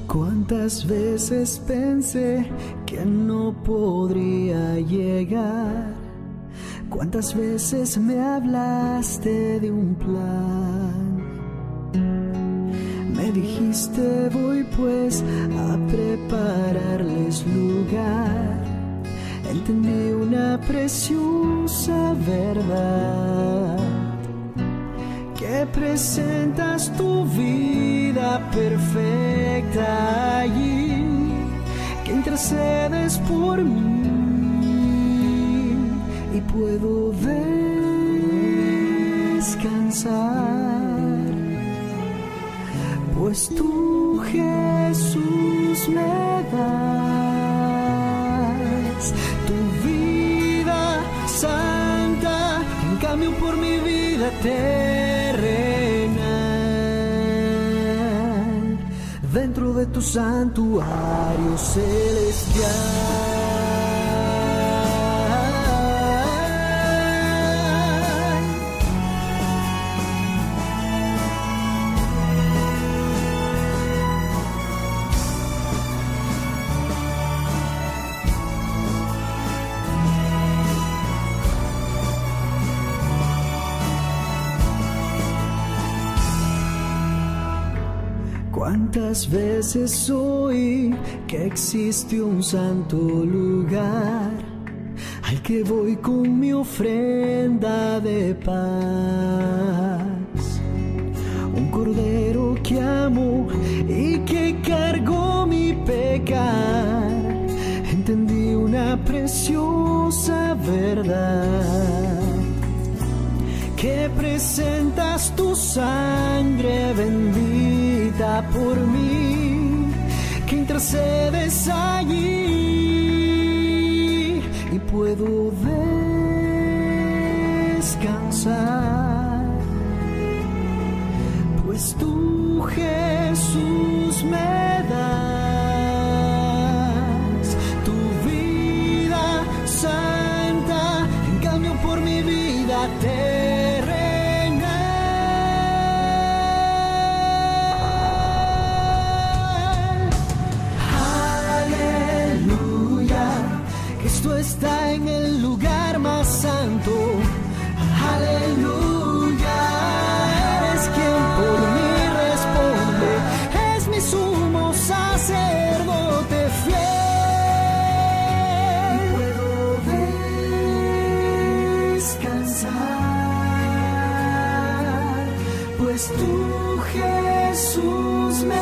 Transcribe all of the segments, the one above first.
Cuántas veces pensé que no podría llegar. Cuántas veces me hablaste de un plan. Me dijiste voy pues a prepararles lugar. Entendí una preciosa verdad, que presentas tu vida perfecta allí, que intercedes por mí y puedo descansar, pues tú, Jesús, me das tu vida santa en cambio por mi vida terrenal, dentro de tu santuario celestial. Cuántas veces oí que existe un santo lugar al que voy con mi ofrenda de paz, un cordero que amo y que cargó mi pecar. Entendí una preciosa verdad, que presentas tu sangre bendita por mí, que intercedes allí y puedo descansar, pues tú, Jesús, me das tu vida santa en cambio por mi vida Cristo está en el lugar más santo. Aleluya. Eres quien por mí responde. Es mi sumo sacerdote fiel. Y puedo descansar, pues tú, Jesús, me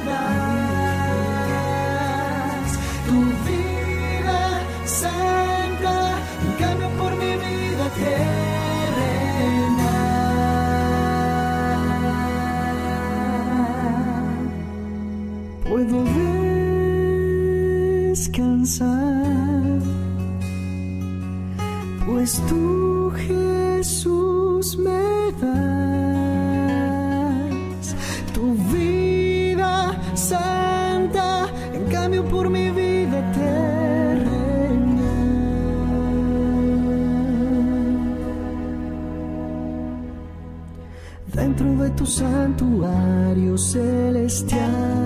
das tu vida santa en cambio por mi vida terrenal. Puedo descansar, pues tú, Jesús, me das tu vida santa en cambio por mi vida terrenal. Dentro de tu santuario celestial.